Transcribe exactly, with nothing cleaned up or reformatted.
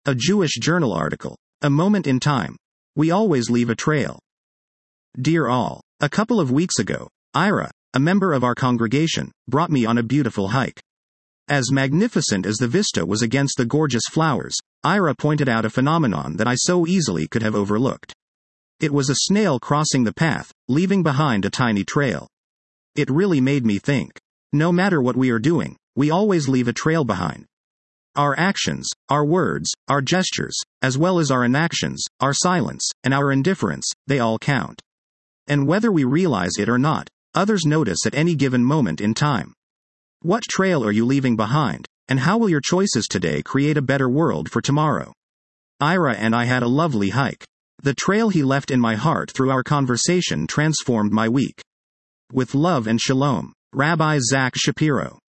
A Jewish journal article. A moment in time. We always leave a trail. Dear all, a couple of weeks ago, Ira, a member of our congregation, brought me on a beautiful hike. As magnificent as the vista was against the gorgeous flowers, Ira pointed out a phenomenon that I so easily could have overlooked. It was a snail crossing the path, leaving behind a tiny trail. It really made me think. No matter what we are doing, we always leave a trail behind. Our actions, our words, our gestures, as well as our inactions, our silence, and our indifference, they all count. And whether we realize it or not, others notice at any given moment in time. What trail are you leaving behind, and how will your choices today create a better world for tomorrow? Ira and I had a lovely hike. The trail he left in my heart through our conversation transformed my week. With love and shalom, Rabbi Zach Shapiro.